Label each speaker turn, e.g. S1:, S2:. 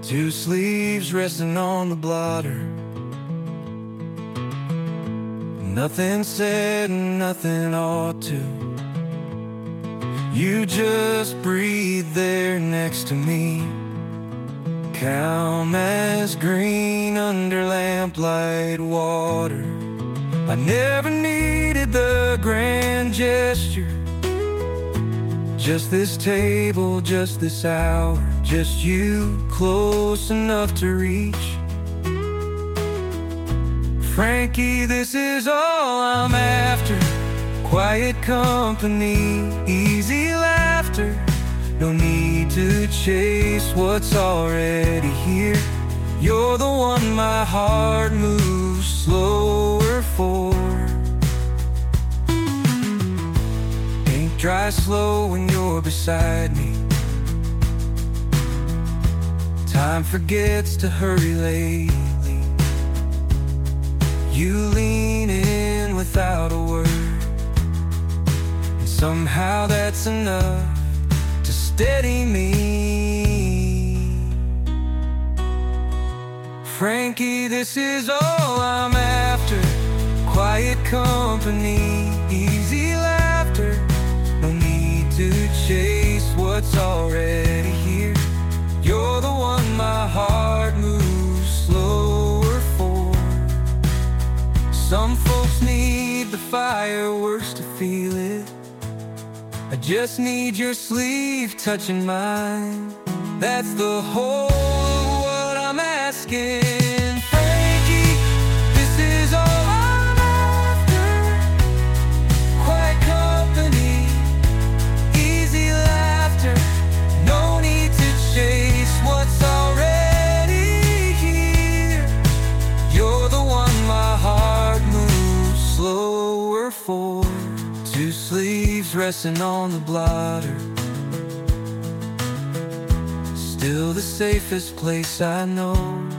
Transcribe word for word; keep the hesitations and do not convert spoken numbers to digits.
S1: Two sleeves resting on the blotter. Nothing said, nothing ought to. You just breathe there next to me, calm as green under lamplight water. I never needed the grand gesture, just this table, just this hour, just you close enough to reach. Frankie, this is all I'm after. Quiet company, easy laughter. No need to chase what's already here. You're the one my heart moves slower for. Ink dry slow when you're beside me. Time forgets to hurry lately. You lean in without a word, and somehow that's enough to steady me. Frankie, this is all I'm after. Quiet company, easy laughter. No need to chase what's already here. You're the one my heart moves slower for. Some folks need the fireworks to feel it. I just need your sleeve touching mine. That's the whole of what I'm asking. Frankie, this is all I'm after. Quiet company, easy laughter. No need to chase what's already here. You're the one my heart moves slower for. Two sleeves resting on the blotter, still the safest place I know.